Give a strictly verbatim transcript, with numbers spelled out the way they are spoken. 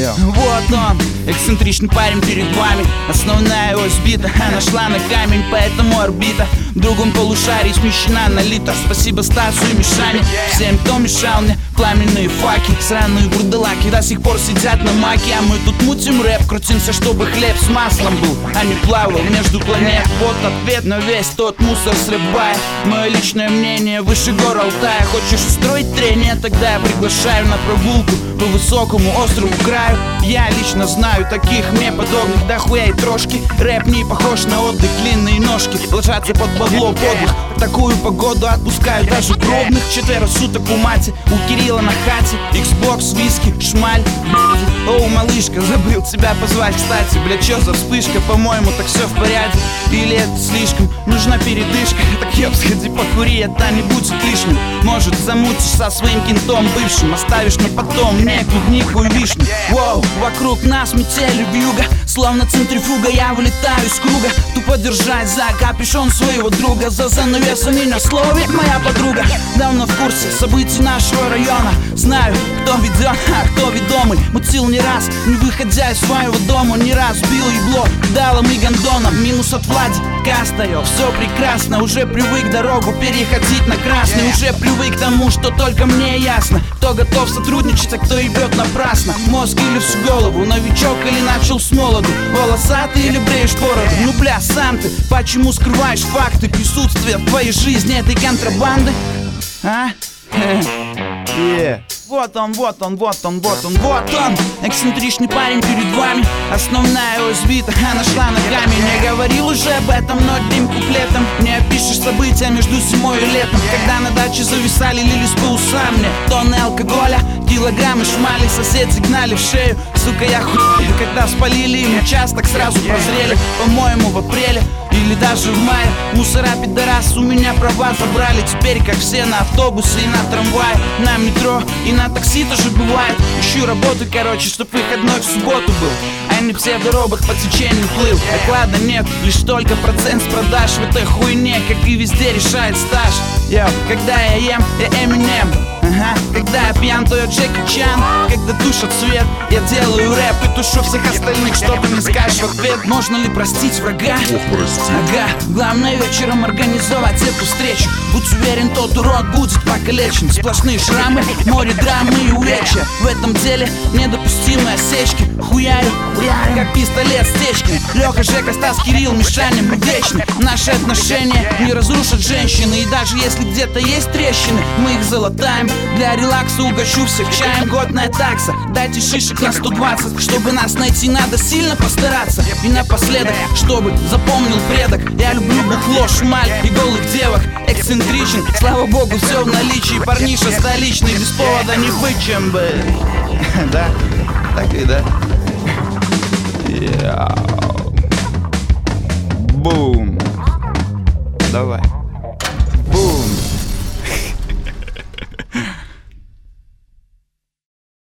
Yeah. Вот он, эксцентричный парень перед вами. Основная ось сбита, она шла на камень, поэтому орбита в другом полушарии смещена на литр. Спасибо Стасу и Мишане, всем, кто мешал мне. Пламенные факи, сраные бурдалаки до сих пор сидят на маке. А мы тут мутим рэп, крутимся, чтобы хлеб с маслом был, а не плавал между планет. Вот ответ на весь тот мусор с рэп-бая. Мое личное мнение выше гор Алтая. Хочешь устроить трение? Тогда я приглашаю на прогулку по высокому острову краю. Я лично знаю таких мне подобных дохуя и трошки. Рэп не похож на отдых, длинные ножки ложатся под бабло подлых. В такую погоду отпускают даже гробных. Четверо суток у мати, у Кирилла на хате. Xbox, виски, шмаль. Оу, малышка, забыл тебя позвать, кстати. Бля, чё за вспышка? По-моему, так все в порядке. Или это слишком? Нужна передышка. Так ёб, сходи покури, это не будет лишним. Может, замутишь со своим кентом бывшим, оставишь на потом мне клубнику и вишню. Воу, вокруг нас метели вьюга, словно центрифуга, я вылетаю из круга. Тупо держать за капюшон своего друга. За занавесами на слове моя подруга. Давно в курсе событий нашего района. Знаю, кто ведет, а кто ведомый. Мутил не раз, не выходя из своего дома. Не раз бил ебло, далом и гондоном. Минус от Владика остаёт, все прекрасно. Уже привык дорогу переходить на красный. Уже привык к тому, что только мне ясно. Кто готов сотрудничать, а кто ебет напрасно. Мозг или всю голову, новичок или начал с молоду. Волосатый или бреешь бороду. Ну бля, сам ты, почему скрываешь факты присутствия в твоей жизни этой контрабанды? А? Yeah. Вот он, вот он, вот он, вот он, вот он. Эксцентричный парень перед вами. Основная ось сбита, она шла на камень. Я говорил уже об этом, но одним куплетом не опишешь события между зимой и летом. Когда на даче зависали, лились по усам мне тонны алкоголя, килограммы шмали, соседи гнали в шею. Сука, я хуй, когда спалили, и мы участок сразу прозрели. По-моему, в апреле или даже в мае. Мусора, пидорас, у меня права забрали. Теперь, как все, на автобусы и на трамвае, на метро и на такси тоже бывает. Ищу работу, короче, чтоб выходной в субботу был, а не псевдоробот по течению плыл. Доклада нет, лишь только процент с продаж. В этой хуйне, как и везде, решает стаж. Йо, когда я ем, я Эминем. Ага, когда я пьян, то я Джеки Чан. Когда тушат свет, я делаю рэп и тушу всех остальных. Что ты мне скажешь в ответ? Можно ли простить врага? Ох, прости. Ага, главное вечером организовать эту встречу. Будь уверен, тот урод будет покалечен. Сплошные шрамы, море драмы и увечья. В этом деле недопустимые осечки. Хуярю, хуярю, как пистолет Стечкин. Лёха, Жека, Стас, Кирилл, Мишаня, мы вечны. Наши отношения не разрушат женщины. И даже если где-то есть трещины, мы их залатаем. Для релакса угощу всех чаем. Годная такса, дайте шишек на сто двадцать. Чтобы нас найти, надо сильно постараться. И напоследок, чтобы запомнил предок, я люблю бухло, шмаль и голых девок. Эксцентричен, слава богу, все в наличии. Парниша столичный, без повода не быть чем бы. Да, так и да. Бум. Давай.